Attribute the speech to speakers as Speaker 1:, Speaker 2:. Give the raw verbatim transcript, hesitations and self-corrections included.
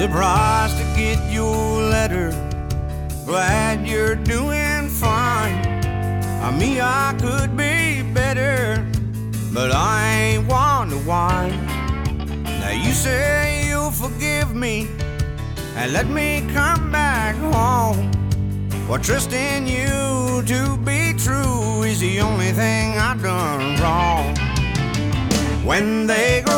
Speaker 1: Surprised to get your letter, glad you're doing fine. I mean, I could be better, but I ain't one to whine. Now you say you'll forgive me and let me come back home. Well, trusting you to be true is the only thing I've done wrong. When they go